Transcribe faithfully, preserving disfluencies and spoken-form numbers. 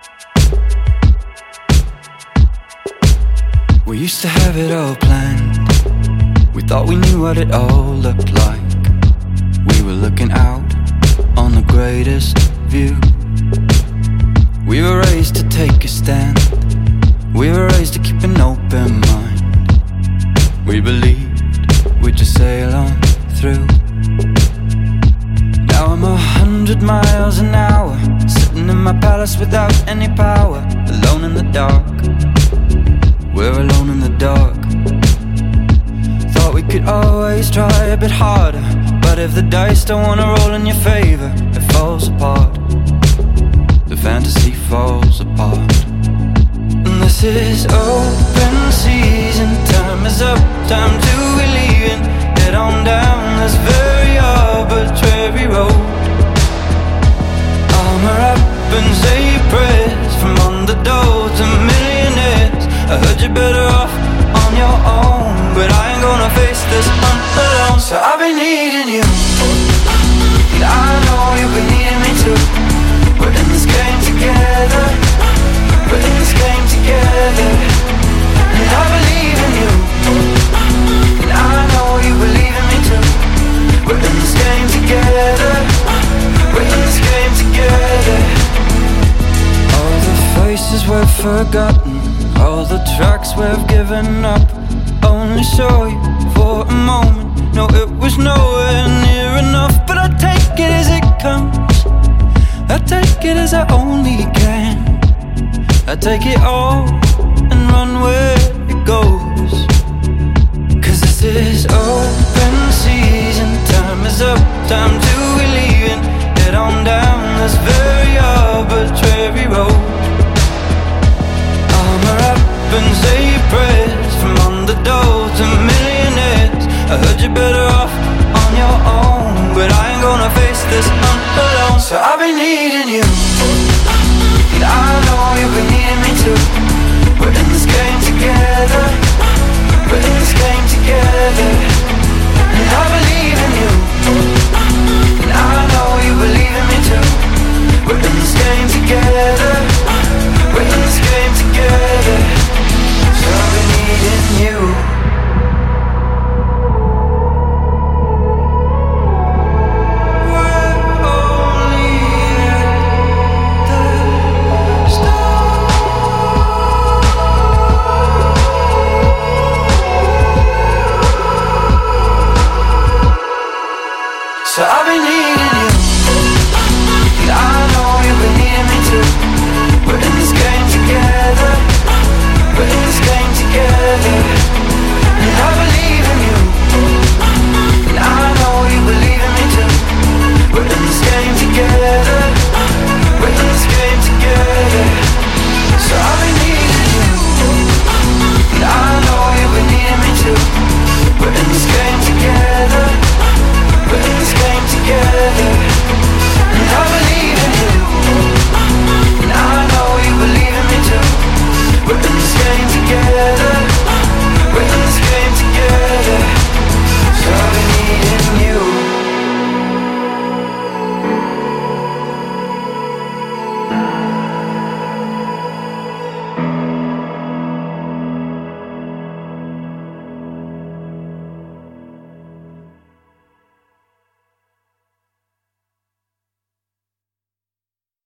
We used to have it all planned. We thought we knew what it all looked like. We were looking out on the greatest view. We were raised to take a stand. We were raised to keep an open mind. We believed we'd just sail on through. Now I'm a hundred miles an hour, sitting in my palace without any power, alone in the dark. We're alone in the dark. Thought we could always try a bit harder, but if the dice don't wanna roll in your favor, it falls apart. The fantasy falls apart. And this is open season. Time is up, time to be leaving. Head on down this very arbitrary road. Armor up and say prayers, from underdogs to millionaires. I heard you're better off on your own, but I ain't gonna face this hunt alone. So I've been needing you, and I know you've been needing me too. We're in this game together. We're in this game together. And I believe in you, and I know you believe in me too. We're in this game together. We're in this game together. All the faces we've forgotten, all the tracks we've given up, only saw you for a moment. No, it was nowhere near enough, but I take it as it comes. I take it as I only can. I take it all and run where it goes. Cause this is open season. Time is up, time to be leaving. Head on down this very arbitrary road. Armor up and say prayers, from underdogs to millionaires. I heard you're better off on your own, but I ain't gonna face this hunt alone. So I've been needing you, and I know you've been needing me too. We're in this game together. We're in this game together. And I believe in you, and I know you believe in me too. We're in this game together. We're in this game together. So I've been needing you. So I've been needing you, and I know you've been needing me too. We're in this game together. We're in this game together.